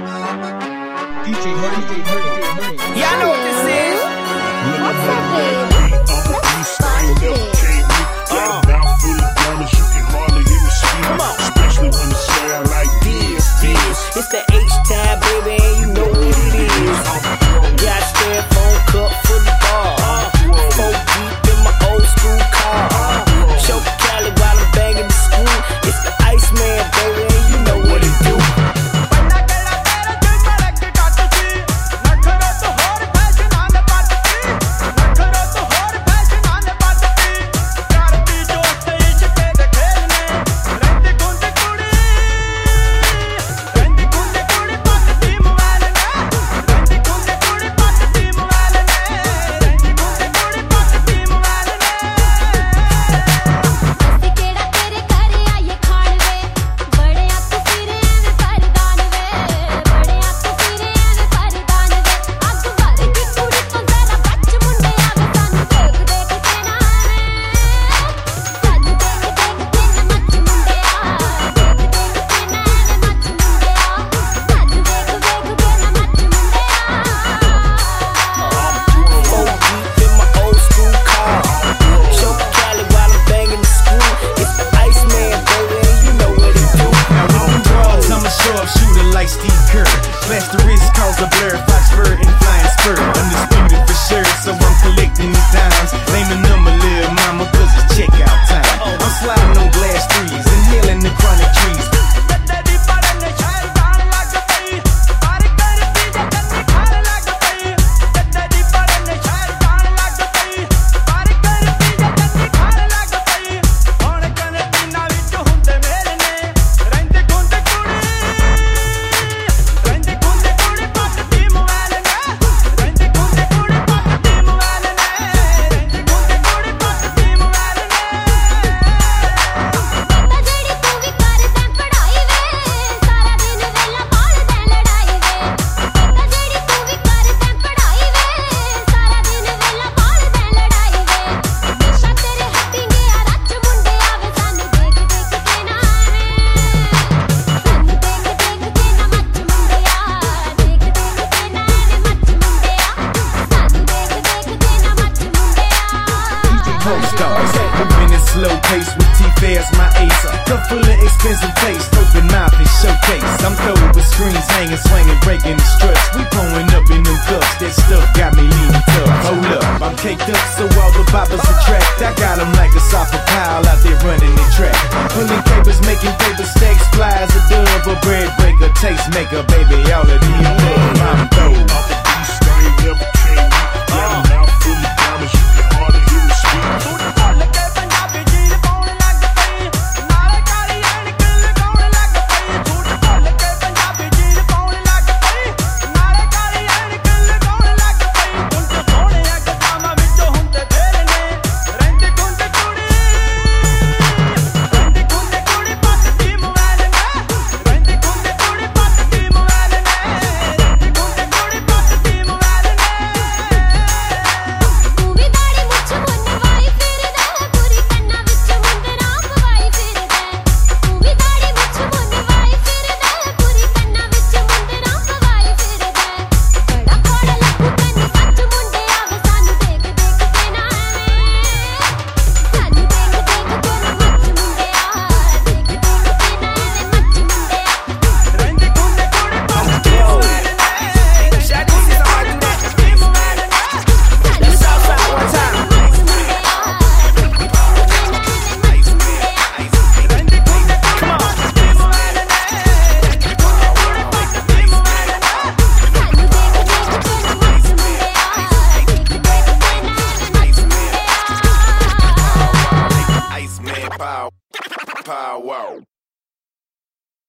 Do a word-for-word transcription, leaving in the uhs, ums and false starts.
D J Honey, D J Honey. Y'all know what this is. What's that, babe? Let's find it. Got a mouth full of diamonds, you can hardly hear me speak. Especially when it sound like this, this. It's the H-time, baby, and you know what it is. Got a styrofoam cup full of bar. Four deep in my old school car. Choke Cali while I'm banging the screw. It's the Iceman, baby, and you know what it do. Slow pace with T-Fairs, my ace. Cup full of expensive taste, open mouth and showcase. I'm throwing with screens hanging, swinging, breaking the struts. We pulling up in them cups, that stuff got me leaning tough. Hold up, I'm caked up so all the boppers attract. I got them like a soccer pile out there running the track. Pulling papers, making paper stacks, flies, a dub, a bread breaker, taste maker, baby, all of the above. I'm through. Off the beast, I ain't never